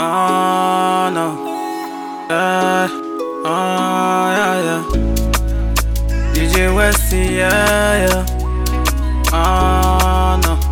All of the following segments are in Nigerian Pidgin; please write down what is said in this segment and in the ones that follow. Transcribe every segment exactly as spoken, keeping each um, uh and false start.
Oh no, yeah, oh yeah, yeah. D J Westy, yeah, yeah. Oh no.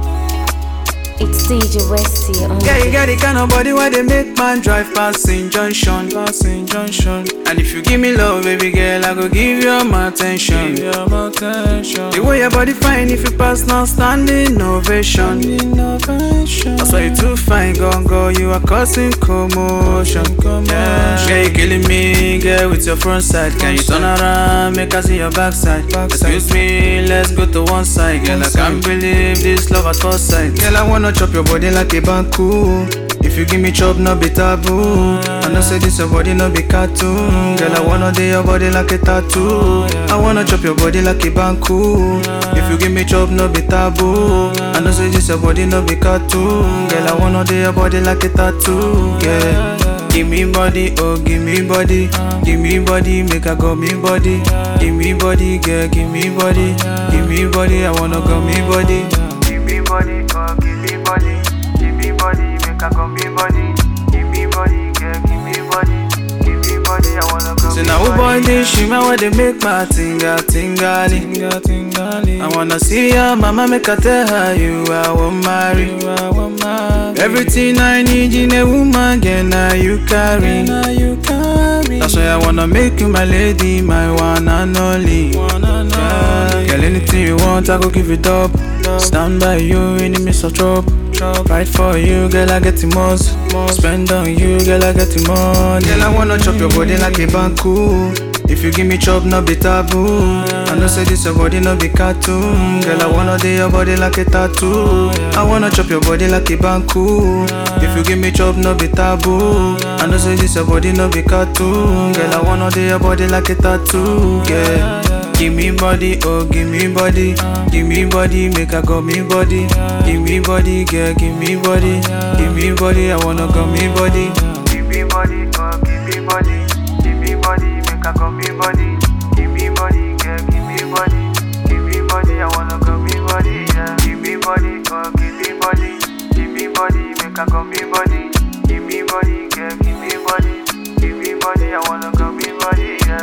It's D J Westy on Yeah, you got the kind of body where they make man drive past Saint Junction, past Saint Junction. And if you give me love, baby girl, I go give you my attention. Give you my attention. The way your body fine, if you pass now, standing ovation. Innovation. That's why you too fine, gon' go, you are causing commotion. Yeah, girl, you killing me, girl, with your front side. Can you turn around, make I see your backside? Excuse me, let's go to one side, girl. I can't believe this love at first sight. Girl, I wanna chop your body like a banku. If you give me chop, no be taboo. I know say this your body, no be cartoon. Girl, I wanna do your body like a tattoo. I wanna chop your body like a banku. If you give me chop, no be taboo. I know say this your body, no be cartoon. Girl, I wanna do your body like a tattoo. Yeah. Give me body, oh give me body. Give me body, make I go me body. Give me body, girl, give me body. Give me body, I wanna go me body. Give me body, oh give me body. Give me body, make I go me body. Give me body, girl, give me body. Give me body, I wanna go. So now who born this shima where they make my tinga tingali. Tinga tingali. I wanna see your mama, make I tell her you I won't marry. You I won't marry. Everything I need in a woman, girl, now you carry. Now you carry. That's why I wanna make you my lady, my one and only. One and only. Girl, anything you want, I go give it up. Stand by you in the midst of trouble. Fight for you, girl, I get the most. Spend on you, girl, I get the money. Girl, I wanna chop your body like a banku. If you give me chop, no be taboo. I know say this your body, no be cartoon. Girl, I wanna do your body like a tattoo. I wanna chop your body like a banku. If you give me chop, no be taboo. I know say this your body, no be cartoon. Girl, I wanna do your body like a tattoo. Yeah. Give me body, oh give me body. Give me body, make I go me body. Give me body, girl, give me body. Give me body, I wanna go me body. Give me body, oh give me body. Give me body, make I go me body. Give me body, girl, give me body. Give me body, I wanna go me body. Yeah. Give me body, oh give me body. Give me body, make I go me body. Give me body, girl, give me body. Give me body, I wanna go me body. Yeah.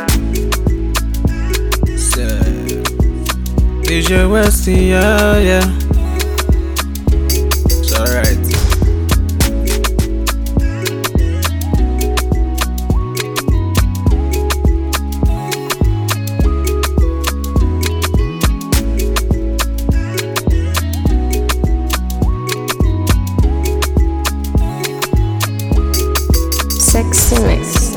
D J Westy, yeah, yeah. It's alright. Sexy Mix.